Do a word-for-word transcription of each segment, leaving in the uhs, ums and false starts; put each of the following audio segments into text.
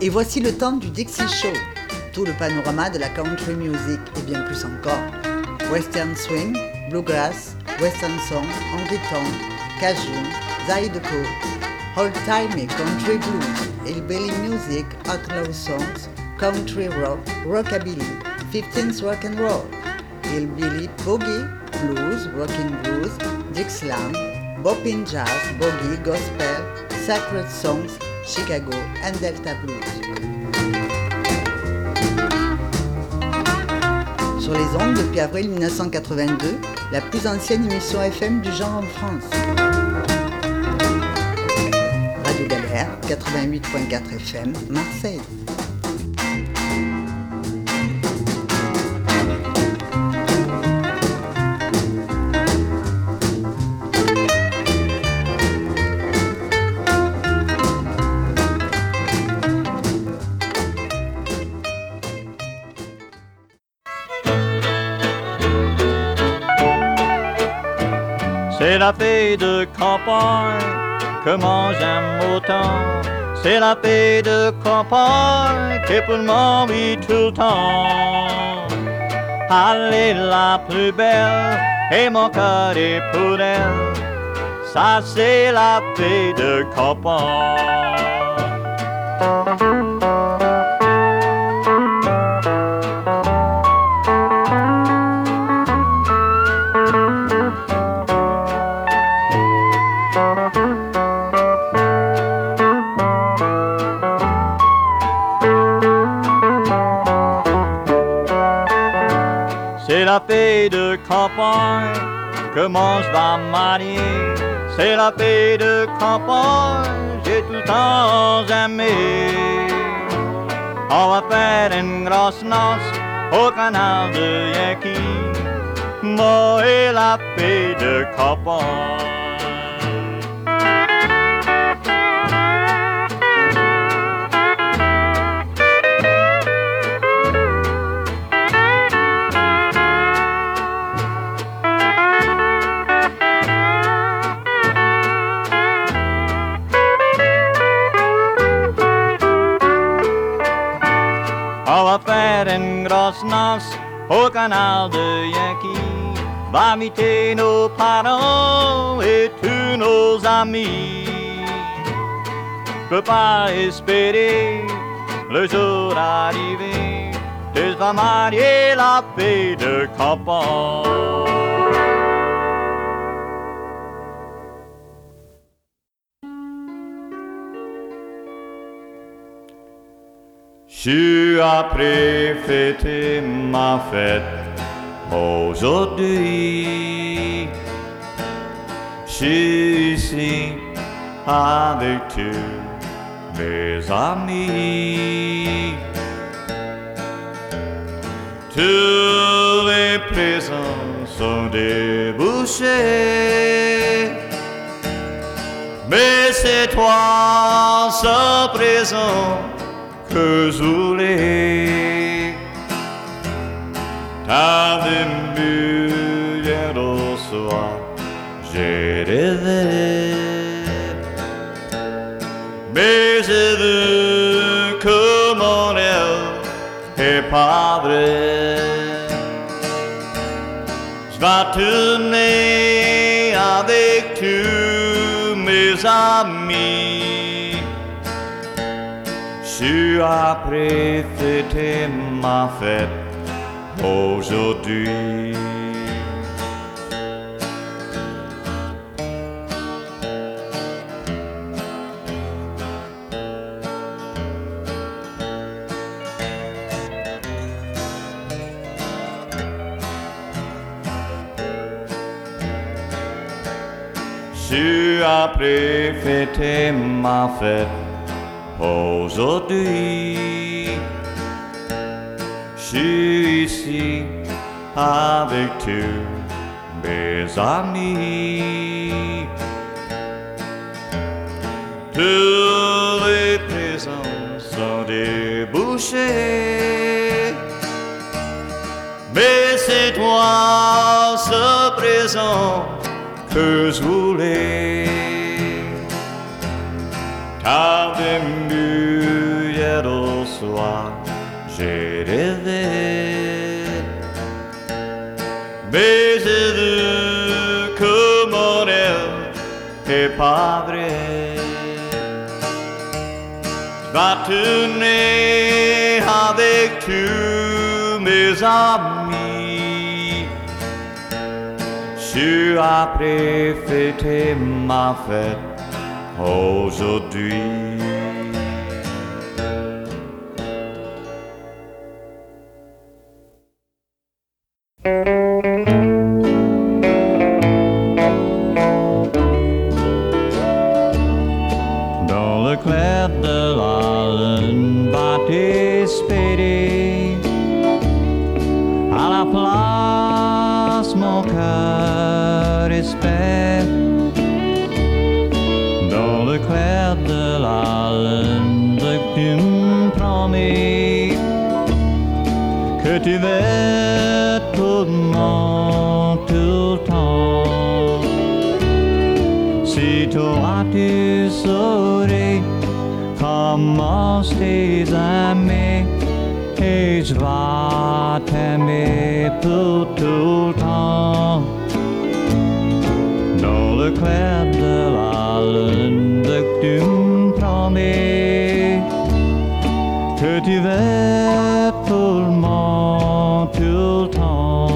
Et voici le temps du Dixie Show, tout le panorama de la country music et bien plus encore. Western swing, bluegrass, western song, honky tonk, cajun, zydeco, old-time et country blues, hillbilly music, outlaw songs, country rock, rockabilly, fifteenth rock and roll, hillbilly boogie, blues, rocking blues, Dixieland, bopping jazz, boogie, gospel, sacred songs, Chicago and Delta blues. Sur les ondes depuis avril mille neuf cent quatre-vingt-deux, la plus ancienne émission F M du genre en France. Radio Galère, quatre-vingt-huit point quatre F M, Marseille. C'est la paix de campagne que mange un autant. C'est la paix de campagne qui pour moi vit tout le temps. Elle est la plus belle et mon cœur est pour elle. Ça c'est la paix de campagne. C'est la paix de campagne que mange va marier. C'est la paix de campagne, j'ai tout le temps aimé. On va faire une grosse noce au canal de Yankee. Moi et la paix de campagne. On va faire une grosse noce au canal de Yankee. Va inviter nos parents et tous nos amis. Je peux pas espérer le jour arrivé. Tu vas marier la paix de campagne. Je après fêter ma fête aujourd'hui. Je suis ici avec tous mes amis. Tous les présents sont débouchés. Mais c'est toi ce présent que je voulais. T'as venu hier au soir, j'ai rêvé. Mais j'ai vu que mon rêve est pas vrai. Je vais tourner avec tous mes amis. Je après fêter ma fête aujourd'hui. Je après fêter ma fête aujourd'hui. Je suis ici avec tous mes amis. Tous les présents sont débouchés. Mais c'est toi ce présent que je voulais. T'as venu hier au j'ai rêvé, mais j'ai vu que mon rêve est pas vrai. Je vais tourner avec tous mes amis, je après fêter ma fête aujourd'hui. Dans le clair de la lune battait spédé, à la place mon cœur espère. Dans le clair de la lune tu me promets que tu veux tout le monde tout le temps. Si toi tu saurais comment je t'ai aimé, et je vais t'aimer pour tout le temps. Dans le clair de la lune tu me promets que tu veux tout le monde tout le temps.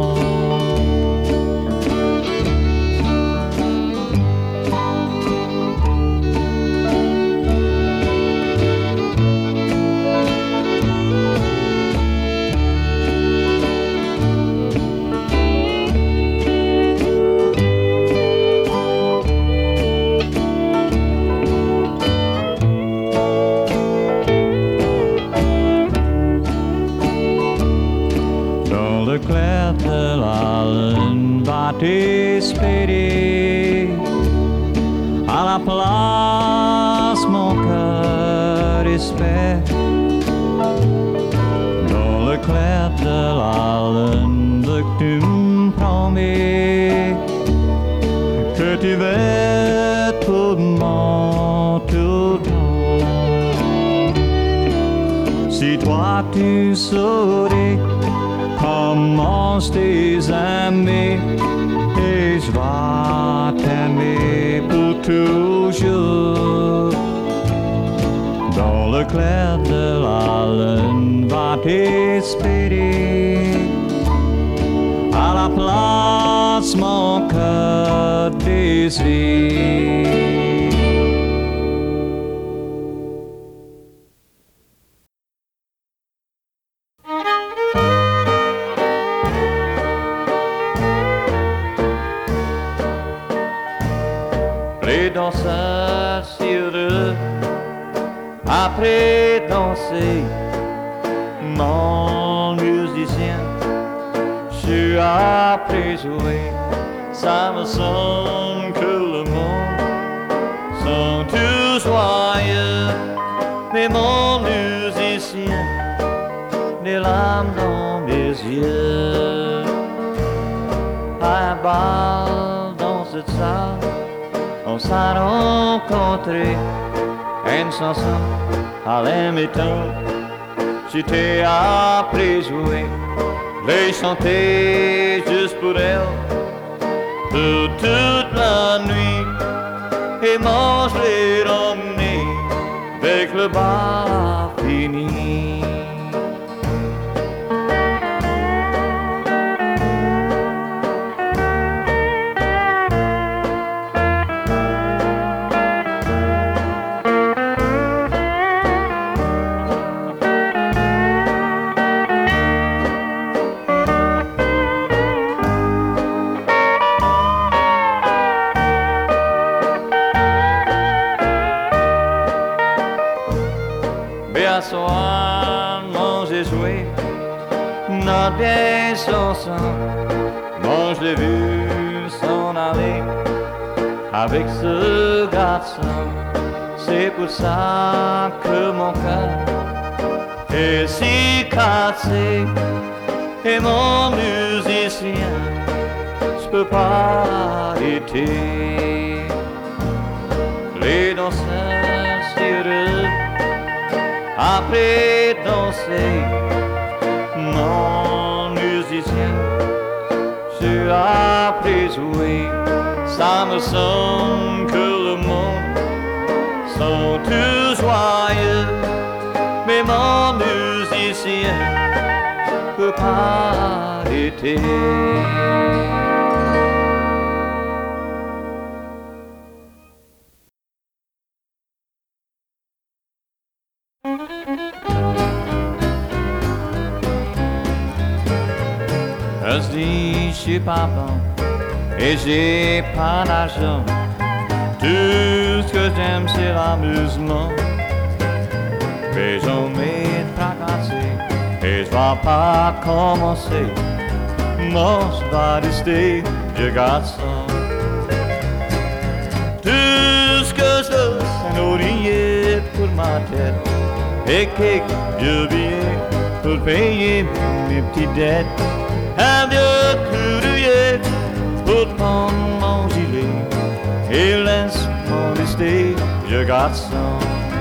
Le clair de la lune va t'espérer, à la place mon cœur espère. Dans le clair de la lune tu me promets que tu veux tout le monde tout le temps. Si toi tu saurais comment je t'ai aimé, et je vais t'aimer pour toujours. Dans le clair de la lune va t'espérer, à la place mon cœur désire. Les danseurs si heureux après danser, mon musicien, je suis après jouer. Ça me semble que le monde sont tous joyeux, mais mon musicien, des larmes dans mes yeux. À un bal dans cette salle, on s'est rencontré, une chanson à l'imitant. J'étais après jouer, les chanter juste pour elle, pour toute la nuit. Et moi je l'ai ramené, avec le bal fini. À soir, moi j'ai joué notre vieille chanson. Moi je l'ai vu s'en aller avec ce garçon. C'est pour ça que mon cœur est si cassé. Et mon musicien, je peux pas arrêter. Les danseurs si heureux après danser. Mon musicien, tu as appris jouer. Ça me semble que le monde sont tous joyeux, mais mon musicien peut pas arrêter. Je dis, je suis pas bon et j'ai pas d'argent. Tout ce que j'aime c'est l'amusement. Mais j'en m'ai fracassé et je vais pas commencer. Moi je vais rester vieux garçon. Tout ce que je veux c'est un oreiller pour ma tête et quelques vieux billets pour payer mes petites dettes. Un vieux courrier pour prendre mon gilet et laisse-moi rester vieux garçon.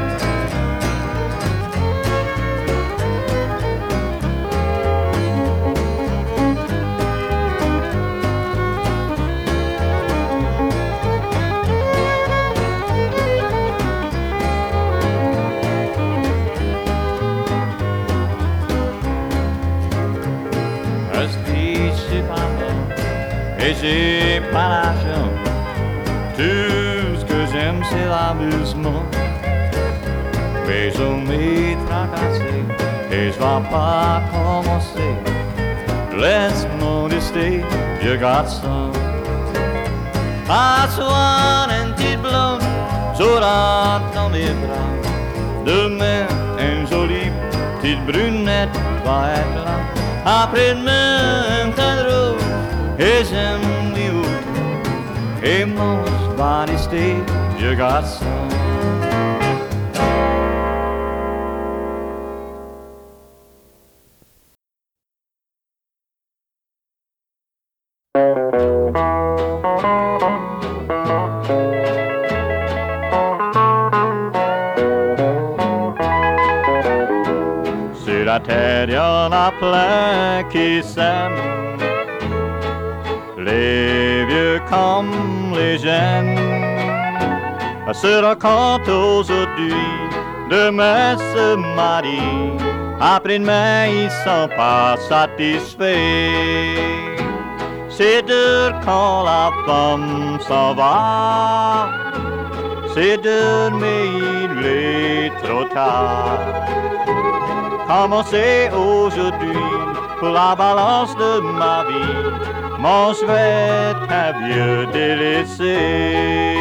Et j'ai pas l'argent. Tout ce que j'aime c'est l'amusement. Mais je m'ai tracassé et je vais pas commencer. Laisse-moi rester vieux garçon. Asseoir une petite blonde, j'aurai dans mes bras. Demain une jolie petite brunette va être là. Après-demain un tas de roses et j'aime les autres. Et moi je vais rester vieux garçon. Sur la terre y'en a plein qui s'aiment, les vieux comme les jeunes se racontent aujourd'hui, demain se marient, après-demain ils sont pas satisfaits. C'est dur quand la femme s'en va, c'est dur mais il est trop tard. Commencer aujourd'hui pour la balance de ma vie, mon je vais être un vieux délaissé.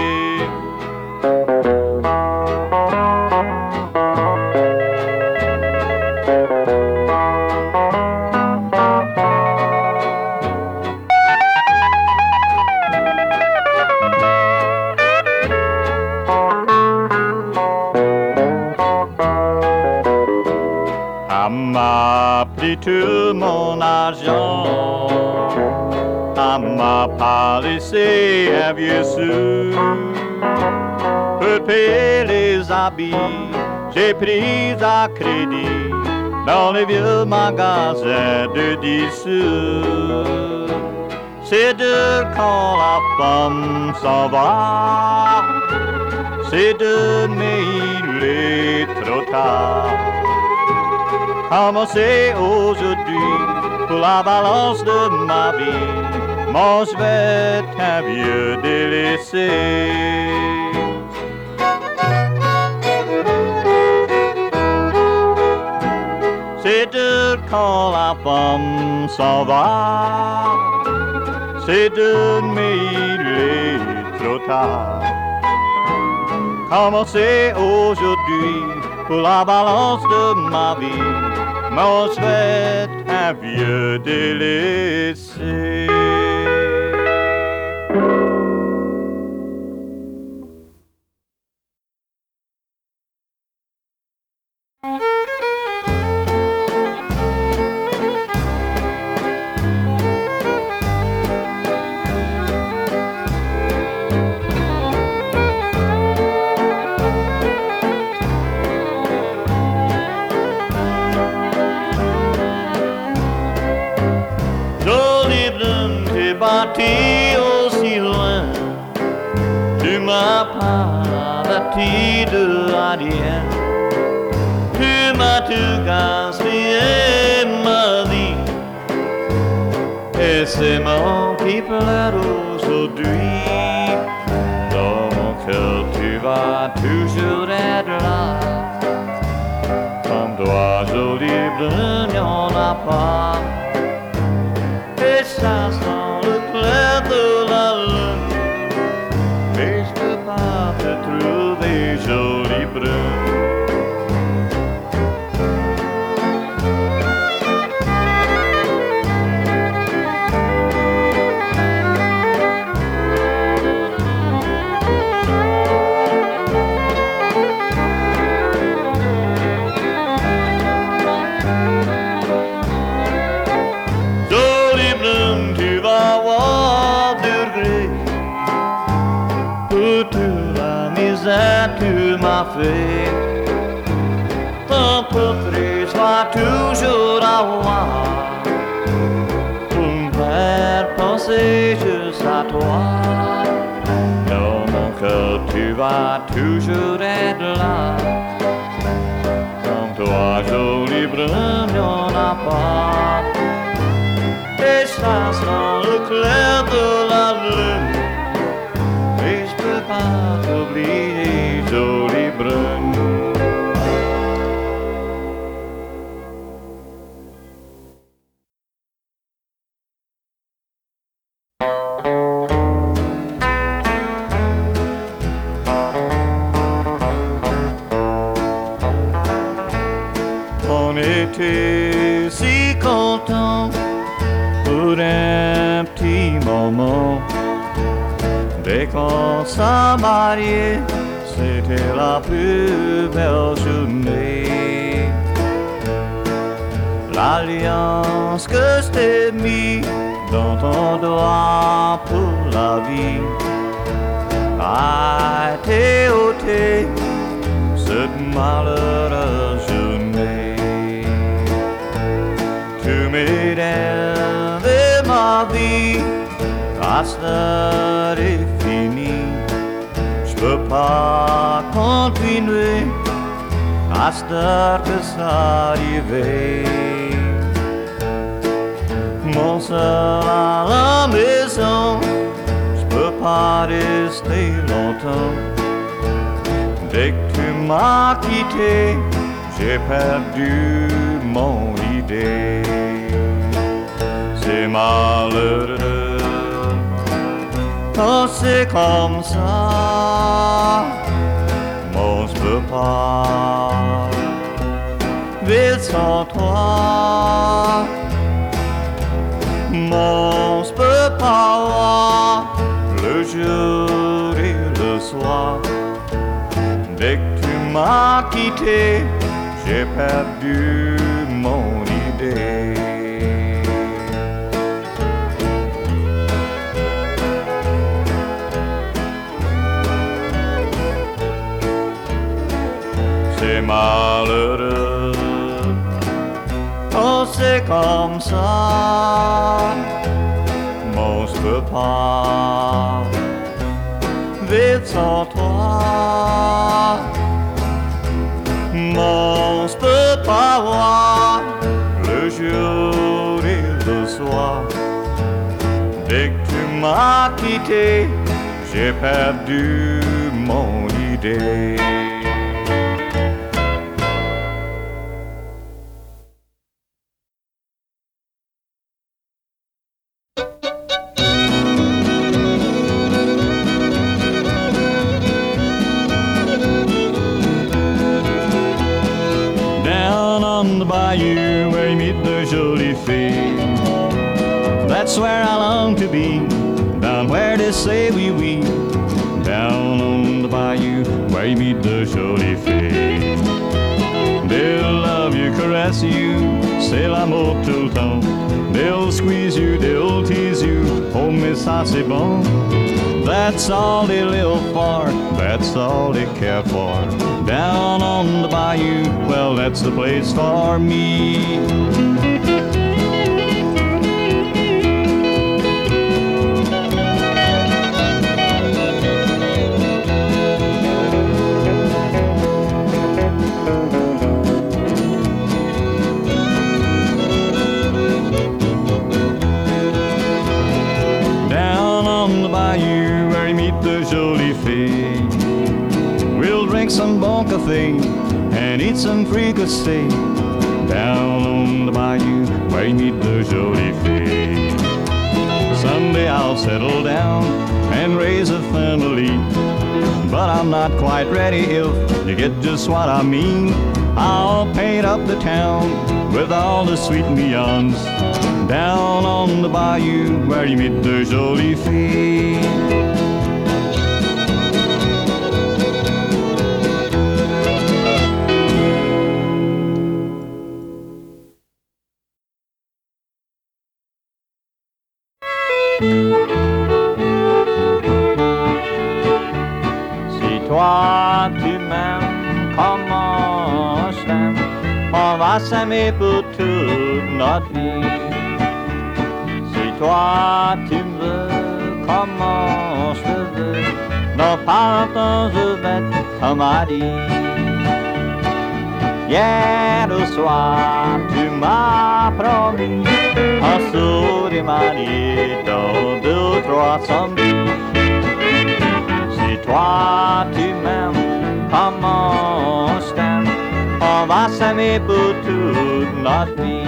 Elle m'a pris tout mon argent, elle m'a pas laissé un vieux sou. Pour payer les habits, j'ai pris à crédit dans les vieux magasins de dix sous. C'est dur quand la femme s'en va, c'est dur mais il est trop tard. Commencer aujourd'hui pour la balance de ma vie, moi je vais être un vieux délaissé. C'est dur quand la femme s'en va, c'est dur mais il est trop tard. Commencer aujourd'hui pour la balance de ma vie, moi je vais être un vieux délaissé. parti aussi loin. Tu m'as pas bâti de rien. Tu m'as tout gaspillé ma vie. Et c'est moi qui pleure aujourd'hui. Dans mon cœur tu vas toujours être là. Comme toi joli bleu, il n'y en a pas. Et ça sent le clair de la lune. Mais je peux pas te trouver joli brune. Tu m'as fait ton portrait soit toujours à moi pour me faire penser juste à toi. Dans mon cœur tu vas toujours être là. Comme toi jolie brune, y'en a pas. Et ça sent le clair de la lune. Et je peux pas t'oublier, jolie brune. On était si contents pour un petit moment. Dès qu'on s'est marié, c'était la plus belle journée. L'alliance que je t'ai mis dans ton doigt pour la vie a été ôtée cette malheureuse journée. Tu m'aides de ma vie, à cette heure est finie. Je peux pas continuer à cette heure que ça arrivait. Mon seul à la maison, je peux pas rester longtemps. Dès que tu m'as quitté, j'ai perdu mon idée. C'est malheureux. Oh, c'est comme ça, mon je peux pas vivre sans toi. Mon je peux pas voir le jour et le soir. Dès que tu m'as quitté, j'ai perdu mon idée. C'est malheureux, oh c'est comme ça, mon je peux pas vivre sans toi. Mon je peux pas voir le jour et le soir. Dès que tu m'as quitté, j'ai perdu mon idée. Bayou where you meet the jolie fille. That's where I long to be, down where they say oui oui. Down on the bayou where you meet the jolie fille. They'll love you, caress you, c'est l'amour tout le temps. They'll squeeze you, they'll tease you, oh mais ça c'est bon. That's all they live for, that's all they care for. Down on the bayou, well that's the place for me. jolie fille. We'll drink some bon café and eat some fricassee down on the bayou where you meet the jolie fille. Someday I'll settle down and raise a family, but I'm not quite ready if you get just what I mean. I'll paint up the town with all the sweet neons down on the bayou where you meet the jolie fille. Si toi tu m'aimes comment je t'aime, on va s'aimer pour toute notre vie. Si toi tu me veux comment je te veux, non pas longtemps je vais être comme a dit. Hier au soir tu m'as promis un sourire marié dans deux ou trois samedis. Si toi tu m'aimes comment je t'aime, on va s'aimer pour toute notre vie.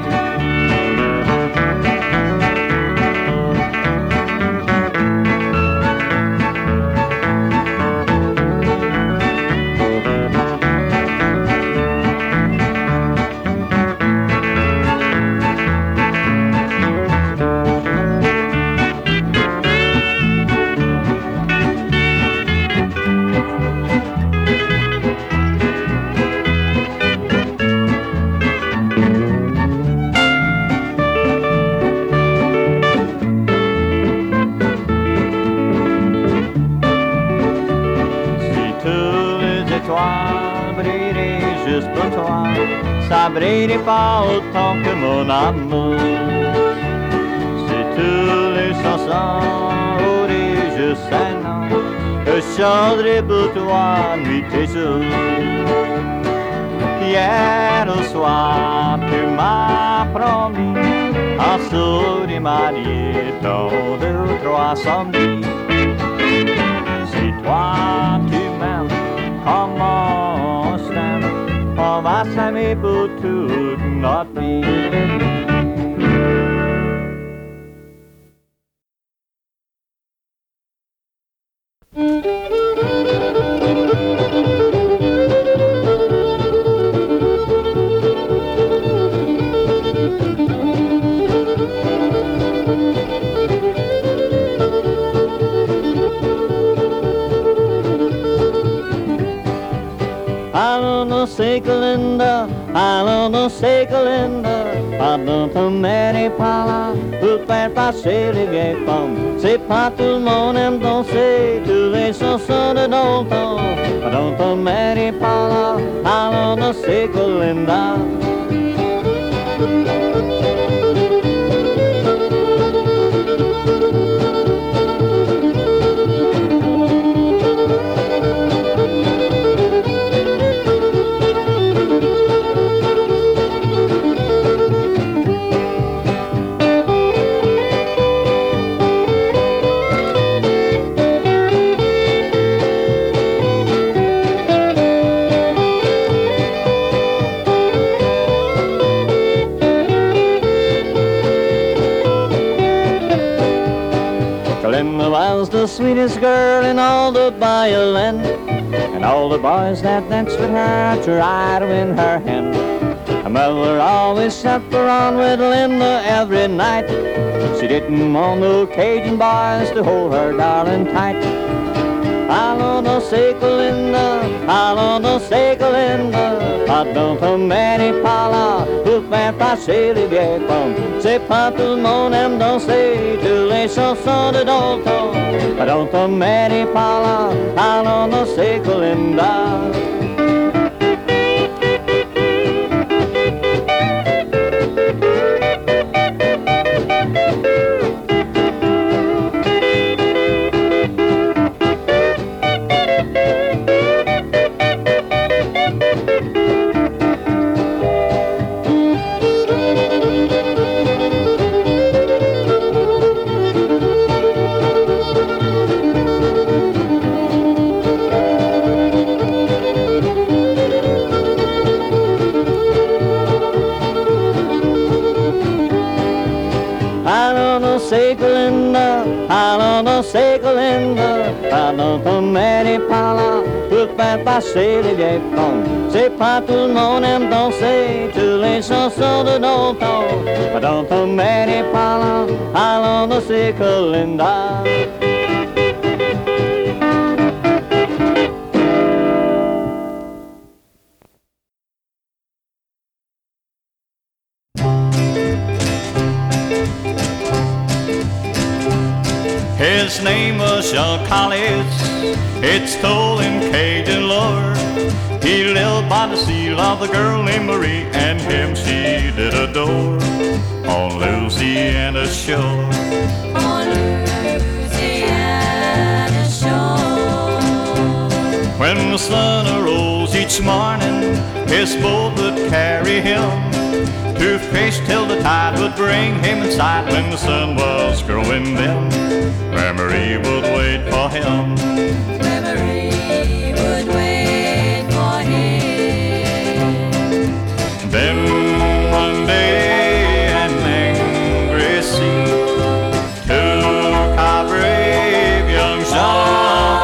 Juste pour toi, ça brille pas autant que mon amour. Si tous les chansons auraient juste un an, je chanterai pour toi nuit et jour. Hier au soir, tu m'as promis un sourire marié dans deux ou trois samedis. Si toi tu m'aimes, comment je t'aime, on va s'aimer pour toute notre vie. Say Galinda, allons c'est Galinda, pardon ton mère et pas là pour faire passer les vieilles femmes. C'est pas tout le monde aime danser tous les chansons de Dalton. Pardon ton mère et pas là, allons c'est Galinda. Galinda was the sweetest girl in all the violin, and all the boys that danced with her tried to win her hand. Her mother always sat around with Linda every night. She didn't want no Cajun boys to hold her darling tight. Allons c'est Galinda, allons c'est Galinda, pardon ton mère et pas là pour faire passer les vieilles femmes. C'est pas tout le monde aime danser tous les chansons de Dalton. Pardon ton mère et pas là, allons c'est Galinda. Allons c'est Linda, allons c'est Linda, pardon pour mes pas là, pour faire passer les vieilles femmes. C'est pas tout le monde aime danser, toutes les chansons de nos temps. Pardon pour mes pas là, allons c'est Linda. His name was Sean Collins, it's told in Cajun lore. He lived by the seal of the girl named Marie, and him she did adore. On Louisiana shore, on Louisiana shore. When the sun arose each morning, his boat would carry him to fish till the tide would bring him in sight. When the sun was growing dim, where Marie would wait for him, where Marie would wait for him. Then one day an angry sea took our brave young Jean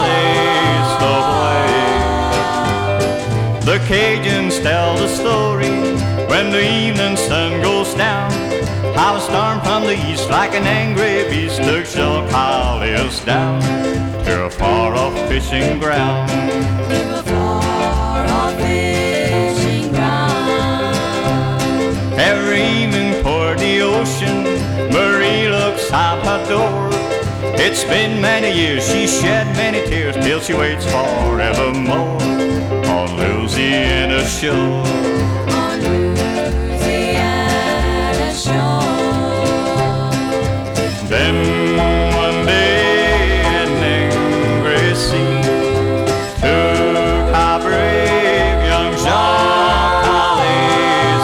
Calais away. The Cajuns tell the story when the evening sun goes down, how a storm from the east like an angry beast took Jean Calais down to a far-off fishing ground. To a far-off fishing ground. Every evening toward the ocean, Marie looks out her door. It's been many years, she shed many tears, till she waits forevermore on Louisiana shore. On Louisiana shore. Then one day an angry sea took our brave young Jean Calais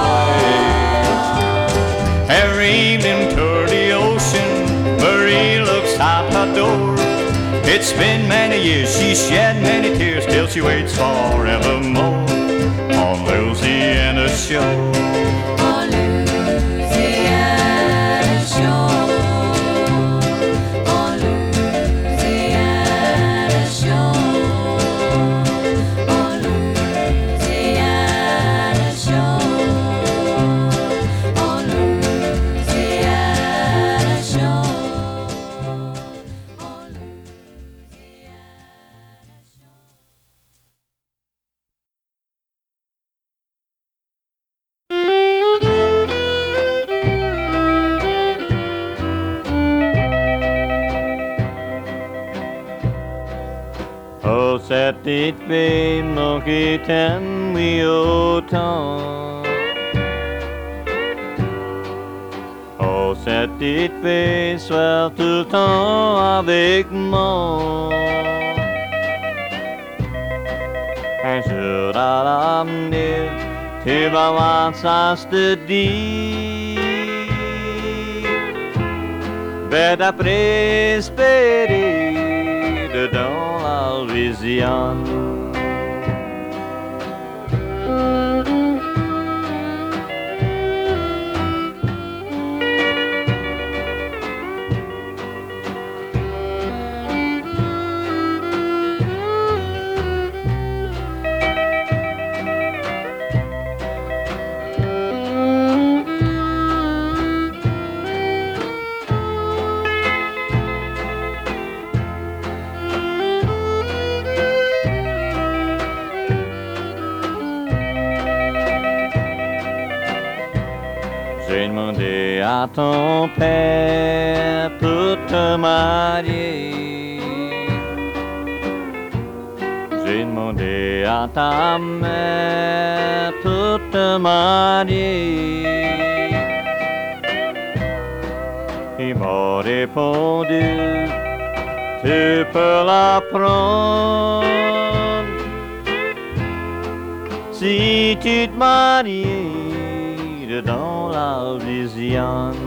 away. Every evening toward the ocean, Marie looks out her door. It's been many years, she shed many tears, till she waits forevermore on Louisiana shore. On Louisiana shore. On Louisiana shore. On Louisiana shore. On Louisiana shore. On Louisiana shore. Oh, cette petite fille, mon qui t'aime, oui, autant. Oh, cette petite fille, sois tout le temps avec moi. Un jour à l'avenir, tu vas voir ça se dit. Bête après espérer dedans la Louisiane. J'ai demandé à ton père pour te marier. J'ai demandé à ta mère pour te marier. Il m'a répondu, tu peux la prendre si tu te maries dans la Louisiane.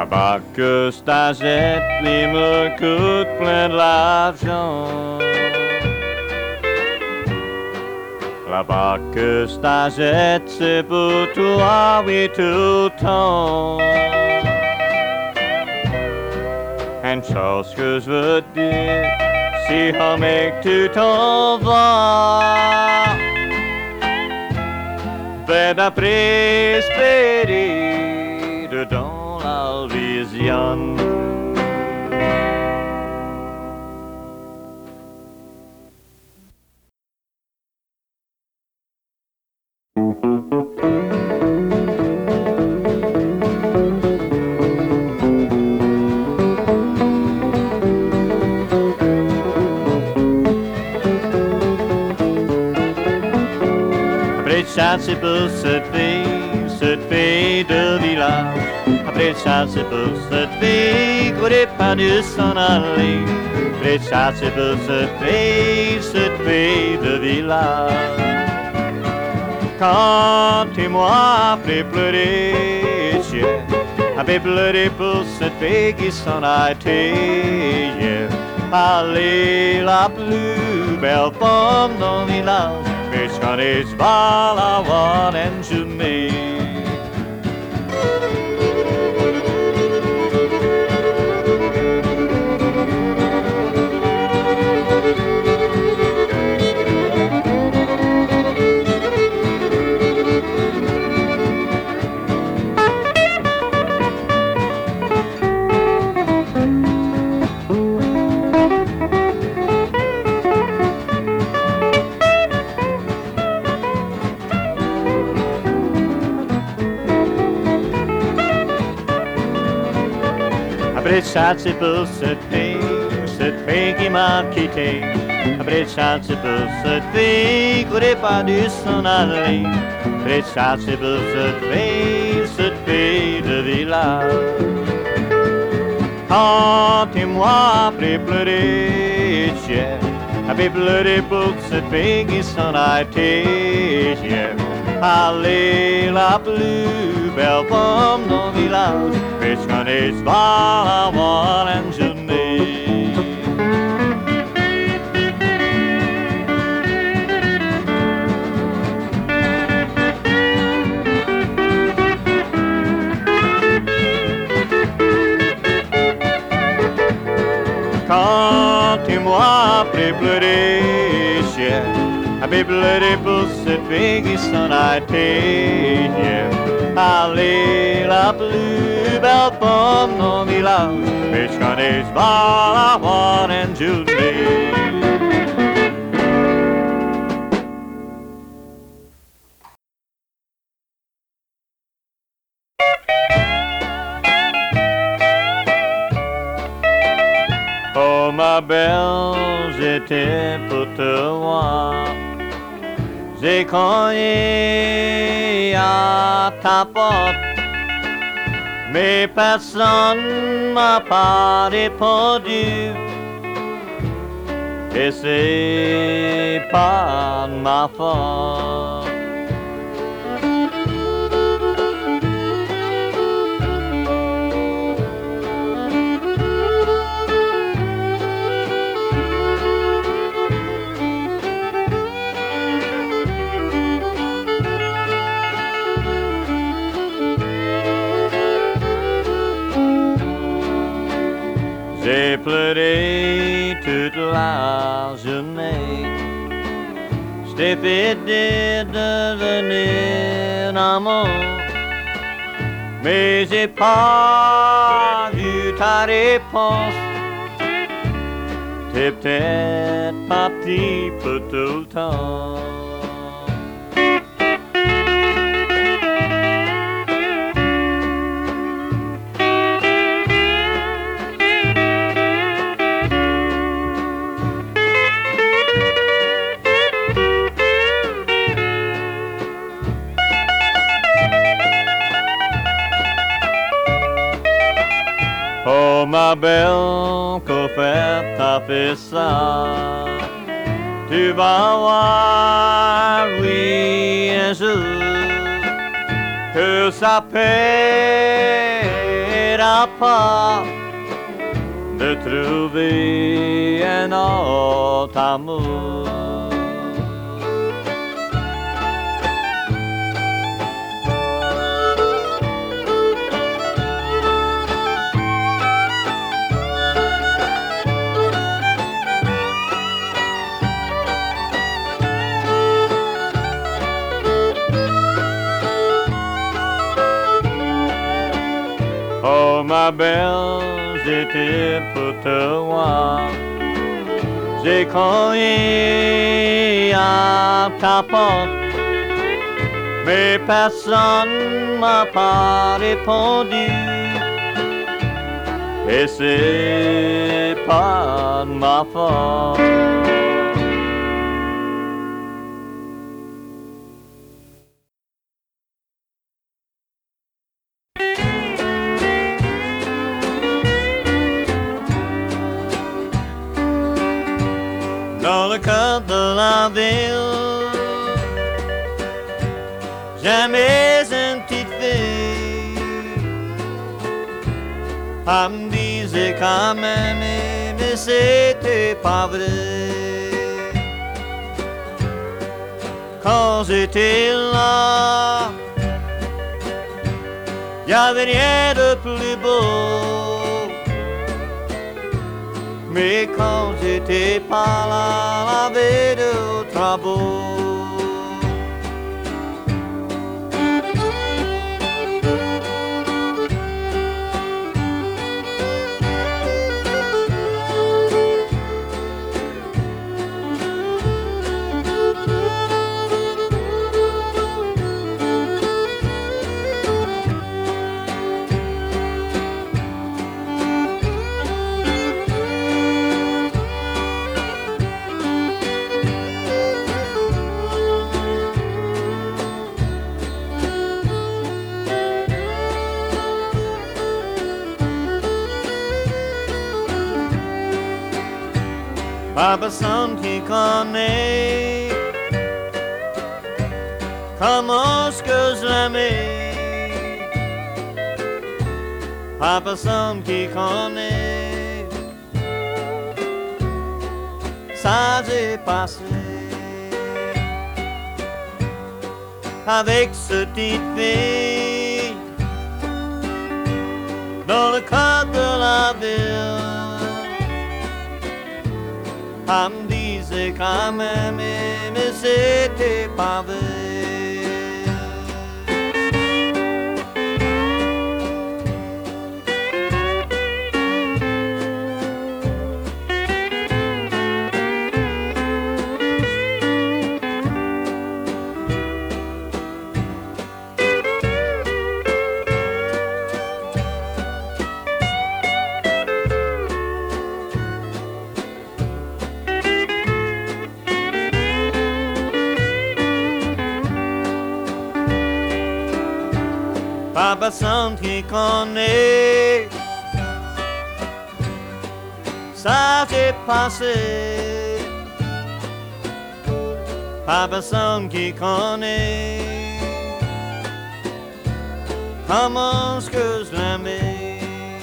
Là-bas que stagette, les me coûte plein de l'argent. Là-bas que stagette, c'est pour toi, oui, tout le temps. Une chose que je veux te dire, si jamais tu t'en vas, vais d'après espérer dedans la vision. C'est pour cette fille, cette fille de village. Après ça, c'est pour cette fille qui n'aurait pas dû s'en aller. Après ça, c'est pour cette fille, cette fille de village. Quand tu moi fait pleurer, j'ai fait pleurer pour cette fille qui s'en a été. Yeah. Elle est la plus belle femme dans le village. Which one is Vala one and to me? Après ça, c'est pour cette fille, cette fille qui m'a quitté. Après ça, c'est pour cette fille qui n'aurait pas dû s'en aller. Après ça, c'est pour cette fille, cette fille de village. Quand et moi, après pleurer, j'ai après pleurer pour cette fille qui s'en a été. Yeah. Elle est la plus belle femme dans le village. Which one is Vala one and to me? Quand et moi après pleurer, j'ai après pleurer pour cette fille qui s'en a été. Yeah. Elle est la plus belle femme dans le village. Which one is Vala one and to me? Oh ma belle, j'étais pour te voir. J'ai cogné à ta porte, mais personne m'a pas répondu. Et c'est pas de ma faute. J'ai pleuré toute la journée. Je t'ai fait dire de venir à moi, mais j'ai pas vu ta réponse. T'es peut-être parti pour tout le temps. Oh ma belle, qu'au fait t'as fait ça? Tu vas voir, oui, un jour, que ça paiera pas de trouver un autre amour. Oh ma belle, j'étais pour toi. J'ai cogné à ta porte, mais personne m'a pas répondu. Et c'est pas de ma faute. Dans le cœur de la ville, jamais une petite fille. Elle me disait quand même, mais c'était pas vrai. Quand j'étais là, y'avait rien de plus beau. Mais quand j'étais pas là, la vie de travaux. Pas personne qui connaît comment est-ce que je l'aimais. Pas personne qui connaît ça j'ai passé avec cette petite fille dans le cadre de la ville. Elle me disait quand même, mais c'était pas vrai. Pas personne qui connaît ça j'ai passé. Pas personne qui connaît comment est-ce que je l'aimais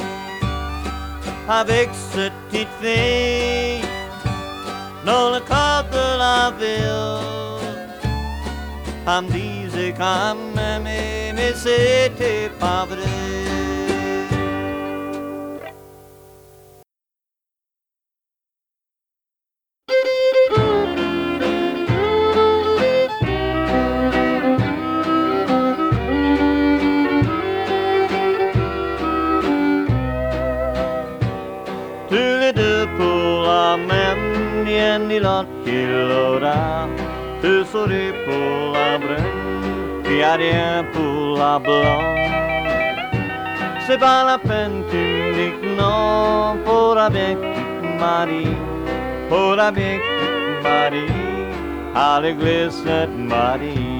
avec cette petite fille dans le cadre de la ville. Elle me disait quand même, mais c'était pas vrai. Tous les deux pour la même, rien ni l'autre qui l'aura. Deux souris pour la brune, puis y'a rien pour la blonde. C'est pas la peine tu me dis que non, faudra bien que tu te maries, faudra bien que tu te maries, à l'église Sainte-Marie.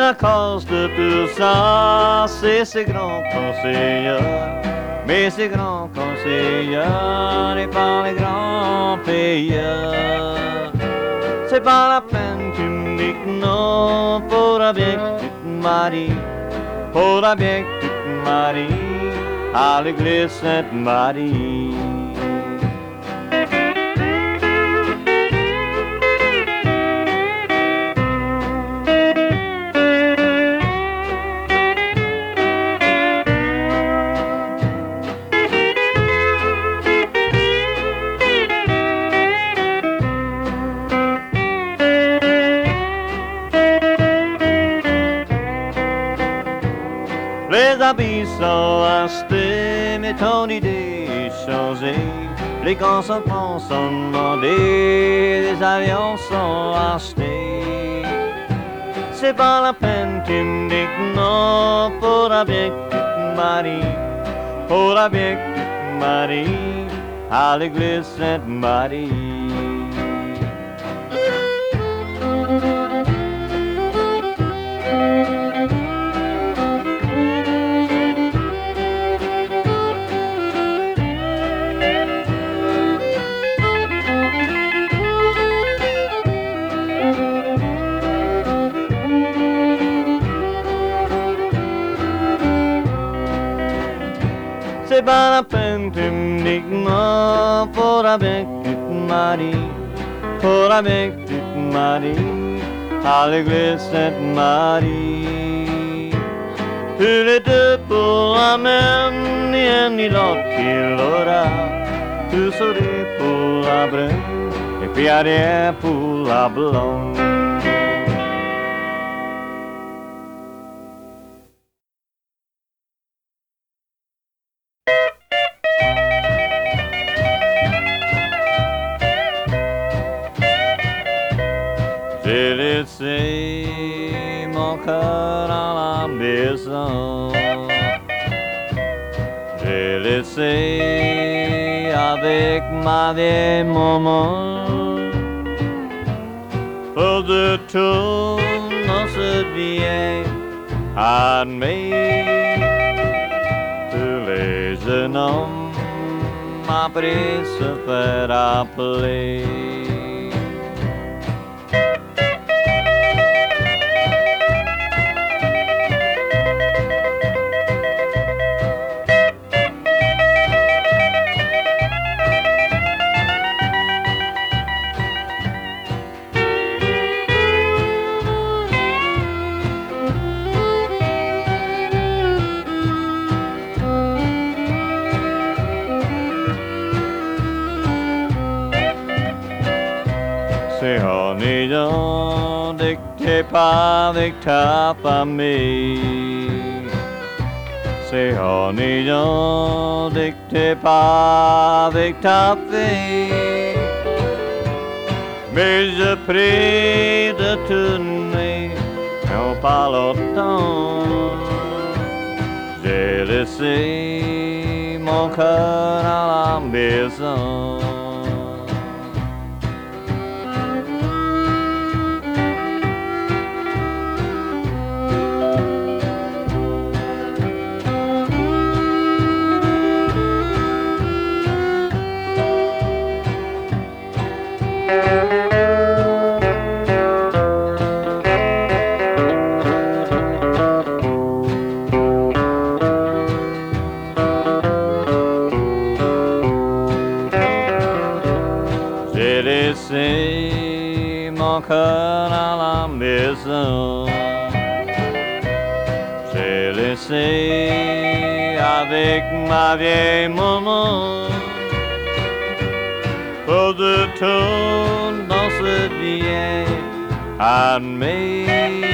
la cause de tout ça, c'est ces grands conseillers. Mais ces grands conseillers n'est pas les grands payeurs. C'est pas la peine tu me dis que non, faudra bien que tu te maries, faudra bien que tu te maries à l'église Sainte-Marie. Les habits sont achetés, mais ton idée est changée. Les consommants sont demandés, les avions sont achetés. C'est pas la peine, tu me dis que non, faudra bien que tu te maries, faudra bien que tu te maries à l'église Sainte-Marie. C'est pas la peine, tu me dis que non, faudra bien que tu te maries, faudra bien que tu te maries à l'église Sainte-Marie. Tous les deux pour la même, ni un ni l'autre qui l'aura. Tous sourire pour la brune, et puis rien pour la blonde. J'ai laissé mon cœur dans la maison. J'ai laissé avec ma vieille maman. Pour de tout dans ce bien admis. Tous les jeunes hommes m'appris se faire appeler. C'est en ayant dès que t'es pas avec ta famille. C'est en ayant dès que t'es pas avec ta fille. Mais je prie de tourner, on parle autant. J'ai laissé mon cœur à la maison. J'ai laissé mon cœur à la maison. J'ai laissé avec ma vieille maman. Pour de tout dans ce bien admis.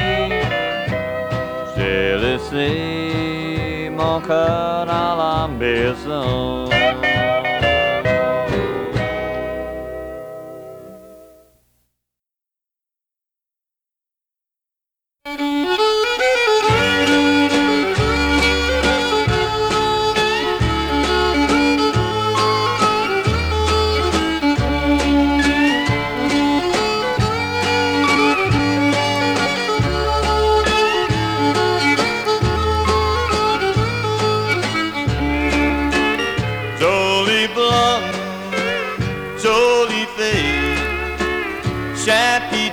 J'ai laissé mon cœur à la maison.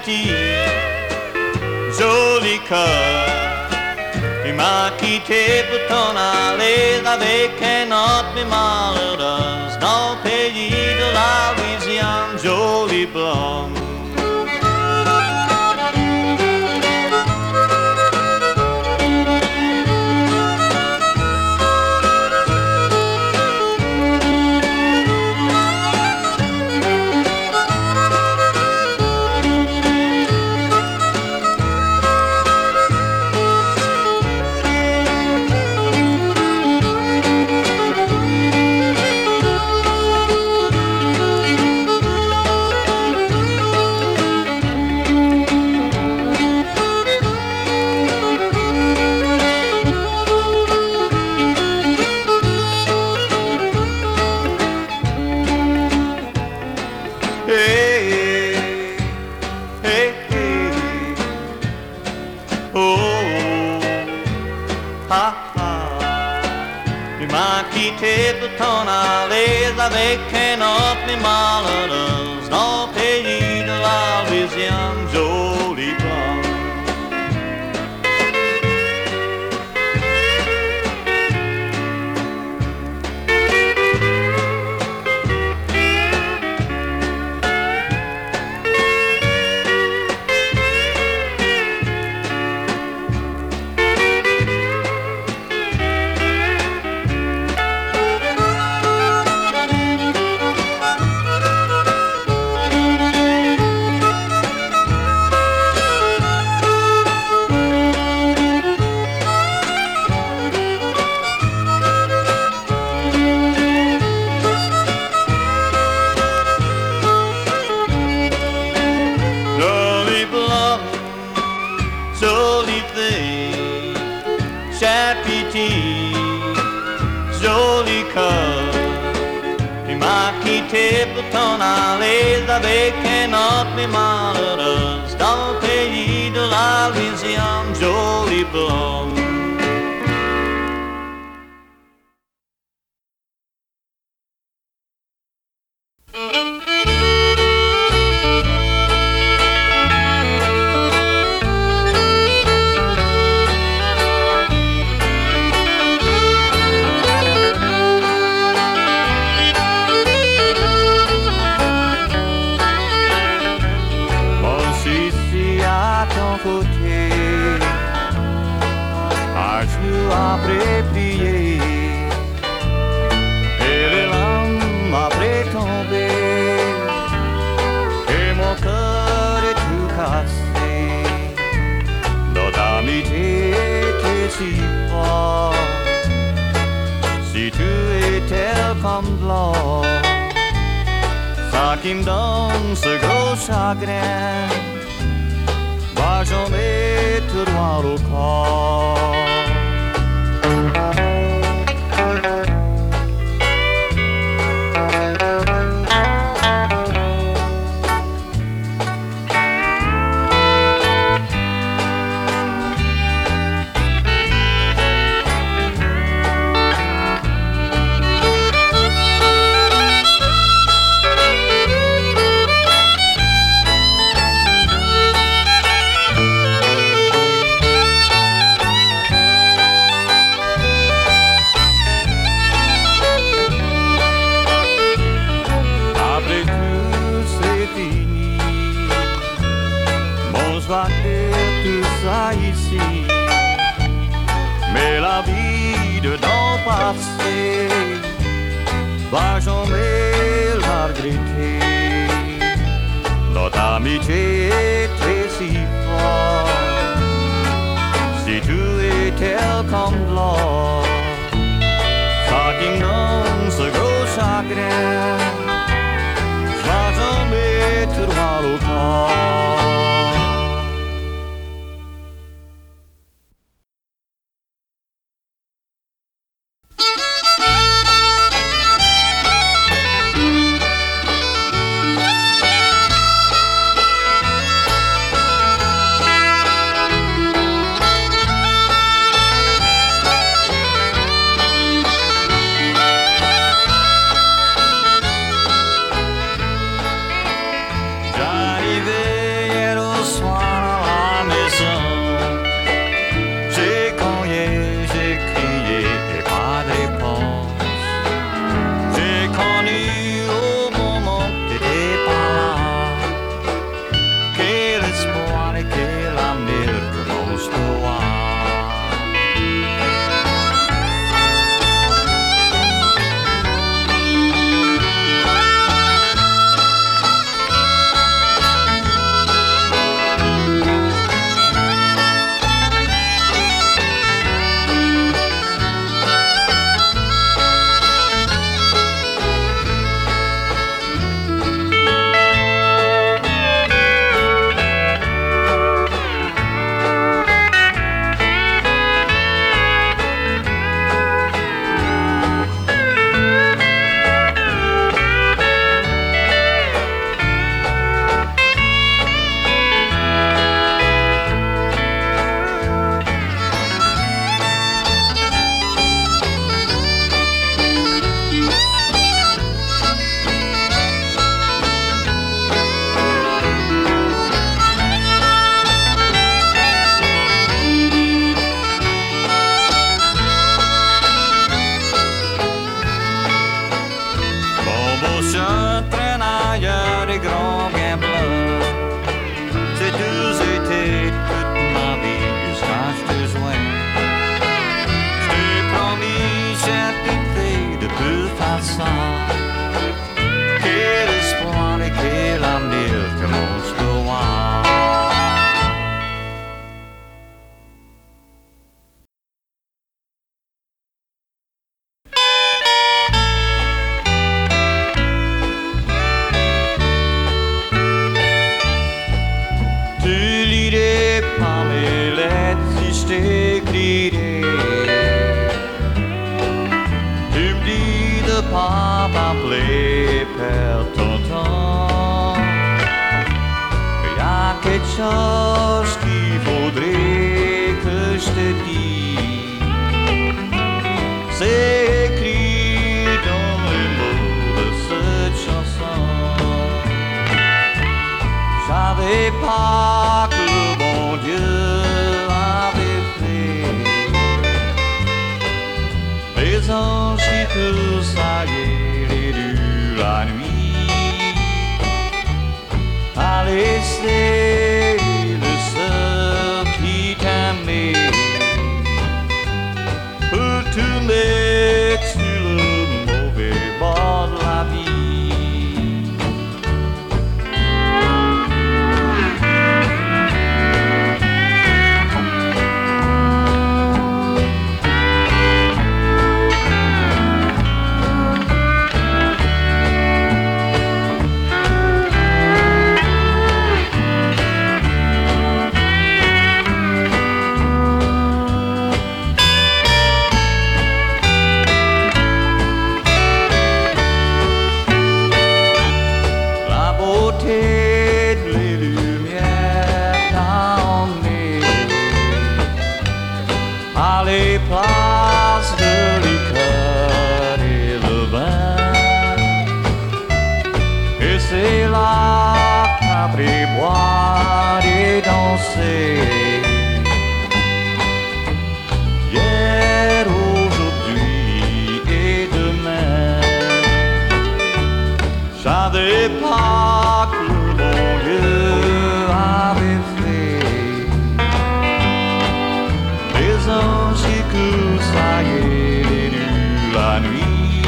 petit, joli cœur. Tu m'as quitté pour t'en aller avec un autre mais malheureuse dans le pays de la Louisiane, jolie blonde. Avec un autre mais malheureuse dans le pays de la Louisiane, jolie blonde. Pour t'en aller avec un autre mais malheureuse dans le pays de la Louisiane, jolie blonde. Après prier et les larmes après tomber et mon cœur est tout cassé. Notre amitié était si fort. Si tu étais comme blanc, ça qui me donne ce gros chagrin va jamais te droit au corps. Tout ça ici, mais la vie de dans le passé va jamais la regretter. Notre amitié était si forte. Si tu étais comme l'or, ça qui me donne ce gros chagrin va jamais te droit au corps. passant. Quel espoir et quel avenir que l'on se doit. Tu lirais pas mes lettres si je t'écrirais. Tu me dis de pas m'appeler, perdre ton temps. Y a quelque chose qu'il faudrait que je te dise. C'est écrit dans les mots de cette chanson. J'avais pas que le bon Dieu avait fait les anges qui troussaillent les rues la nuit, à laisser le seul qui t'aimait pour tout mettre sur le mauvais bord de la vie. C'est là qu'après boire et danser. Hier, aujourd'hui et demain. J'avais pas que le bon Dieu avait fait les anges qui coursaillaient les rues la nuit.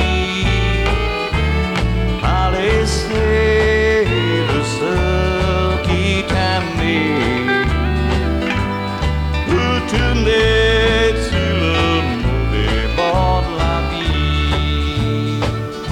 C'est le seul qui t'aimait pour te mettre sur le mauvais bord de la vie.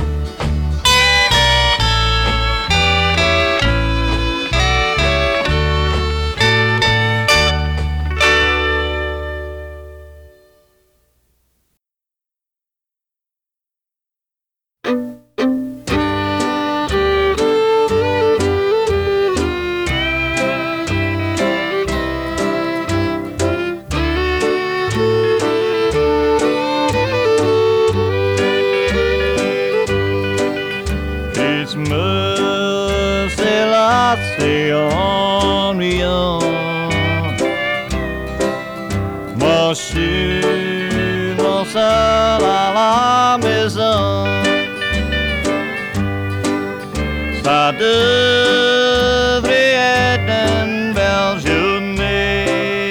Christmas, c'est là, c'est ennuyant. Moi, je suis non seul à la maison. Ça devrait être une belle journée.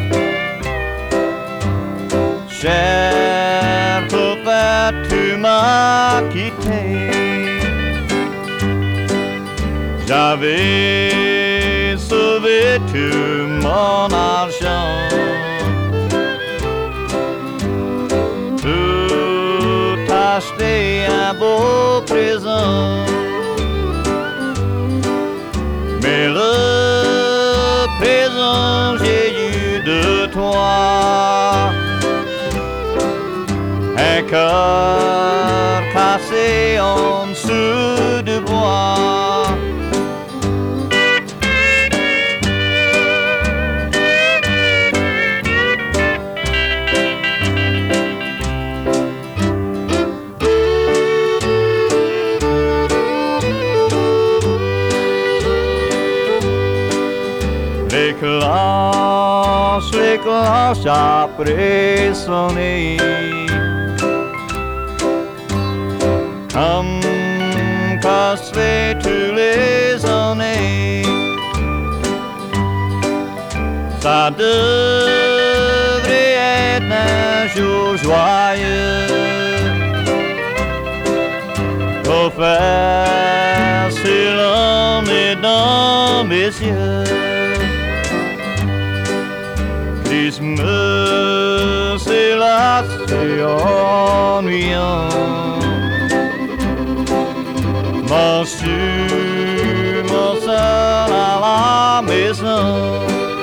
Cher copain, tu m'as quitté. J'avais sauvé tout mon argent, tout acheté un beau présent. Mais le présent j'ai eu de toi, un cœur cassé en dessous du bois. Les cloches, les cloches après sonner, comme ça se fait tous les années. Ça devrait être un jour joyeux, faut faire si l'on est dans mes yeux. Christmas, c'est là, c'est ennuyant. M'en-tu, mon seul à la maison?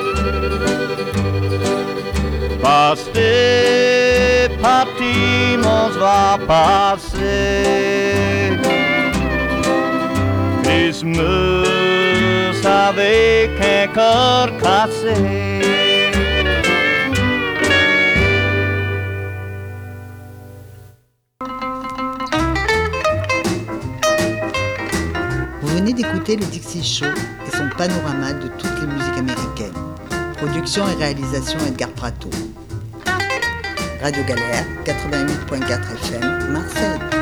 Parce que t'es parti, mon va passer. Christmas avec un cœur cassé. Vous venez d'écouter le Dixie Show et son panorama de toutes les musiques américaines. Production et réalisation Edgar Prato. Radio Galère, quatre-vingt-huit point quatre F M, Marseille.